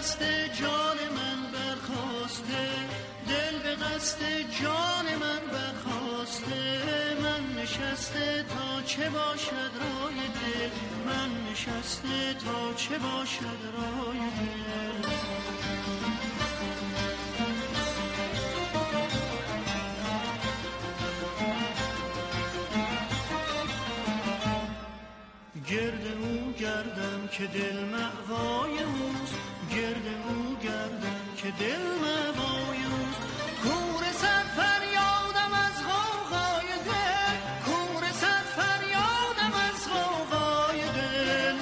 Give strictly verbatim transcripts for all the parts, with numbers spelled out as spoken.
قصد جان من برخاسته، دل به قصد جان من برخاسته. من نشسته تا چه باشد رای دل، من نشسته تا چه باشد رای دل. گرد او گردم که دل مأوای اوست، گرد او گردم که دل مأوای اوست. کور صد فریادم از غوغای دل، کور صد فریادم از غوغای دل.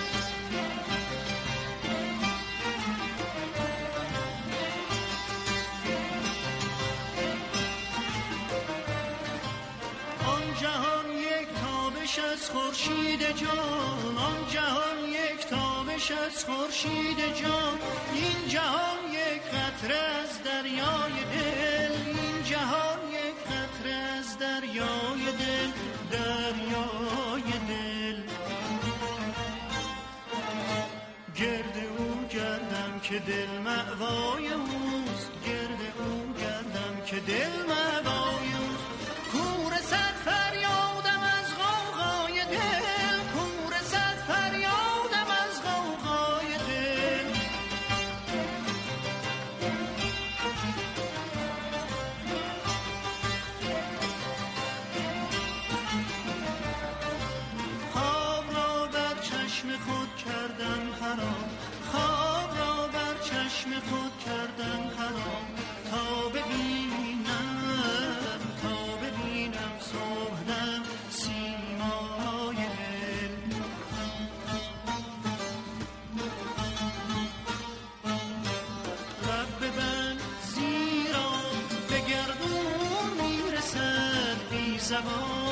آن جهان یک تابش از خورشید جان، آن جهان یک تابش از خورشید جان. این جهان یک قطره از دریای دل، این جهان یک قطره از دریای دل، دریای دل. گرد او گردم که دل مأوای اوست، گرد او گردم که دل مأوای اوست. کور صد فریادم از غوغای دل، کور صد فریادم از غوغای دل. خواب را بر چشم خود کردم حرام، خواب را بر چشم خود کردم حرام. تا ببینم، تا ببینم صبحدم سیمای دل. رب ببند زیرا به گردون میرسد بی زبان